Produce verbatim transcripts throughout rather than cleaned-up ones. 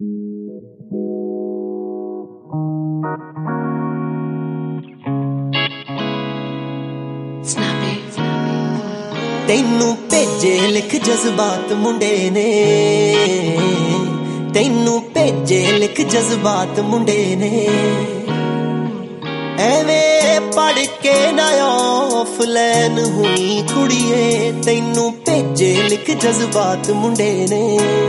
तैनू भेजे लिख जज्बात मुंडे ने, तैनू भेजे लिख जज्बात मुंडे ने, एवें पढ़ के ना ऑफलाइन हुई कुड़िए, तैनू भेजे लिख जज्बात मुंडे ने।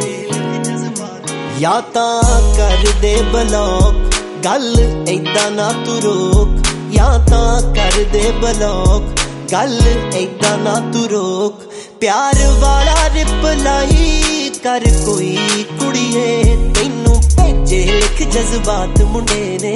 या तां कर दे ब्लॉक गल ऐदा ना तू रोक, या तां कर दे ब्लॉक गल ऐदा ना तू रोक, प्यार वाला रिप्लाई कर कोई कुड़िए, तैनू भेजे लिख जज्बात मुंडे ने।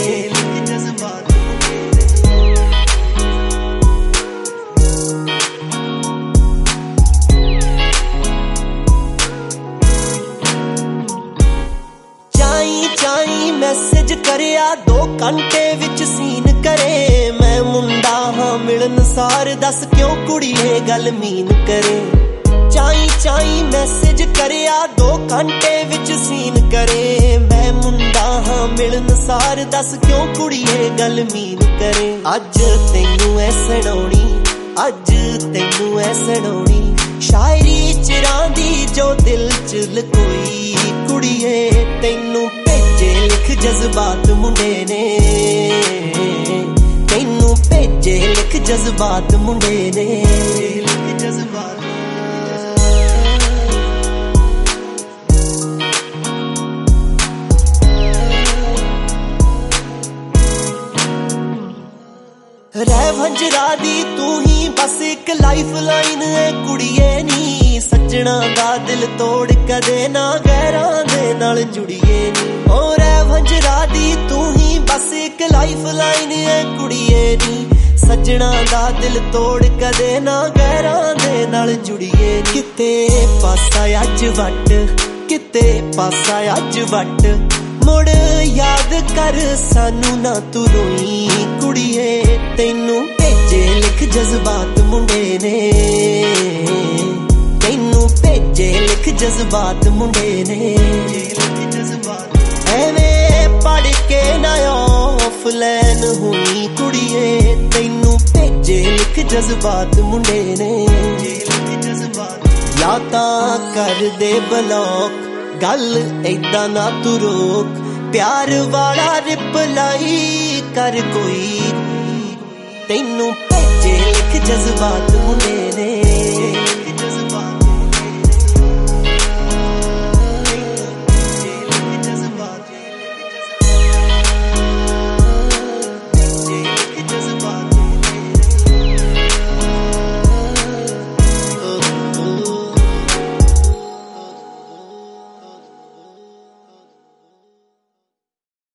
चाई चाई मैसेज करिया दो घंटे विच सीन करे, मैं मुंडा हाँ मिलन सार दस क्यों कुड़िए गल मीन करे। चाई चाई मैसेज करिया दो घंटे विच सीन करे, मैं मुंडा हाँ मिलन सार दस क्यों कुड़िए गल मीन करे। अज तैनू ऐ सुनाउणी, अज तैनू ऐ सुनाउणी शायरी चिरांदी जो दिल च लकोई कुड़िए, तैनू भेजे लिख जज्बात मुंडे ने, तैनू भेजे लिख जज्बात मुंडे ने। रह वंजरा दी तू ही बस एक लाइफ लाइन है कुड़िए नी, सजना दा दिल तोड़ कदे ना गैरां दे नाल जुड़िए नी। ओ रह वंजरा दी तू ही बस एक लाइफ लाइन है कुड़िए नी, सजना दा दिल तोड़ कदे ना गैरां दे नाल जुड़िए। किते पासा अज वट, किते पासा अज वट, मुड़ याद कर सानू ना तू रोई कुड़िए, तैनू भेजे लिख जज्बात मुंडे ने, तैनू भेजे लिख जज्बात मुंडे ने। एवें पढ़ के ना ऑफलाइन हुई कुड़िए, तैनू भेजे लिख जज्बात मुंडे ने। या तां कर दे ब्लॉक गल ऐदा ना तू रोक, प्यार वाला रिप्लाई कर कोई, तैनू भेजे लिख जज्बात मुंडे ने।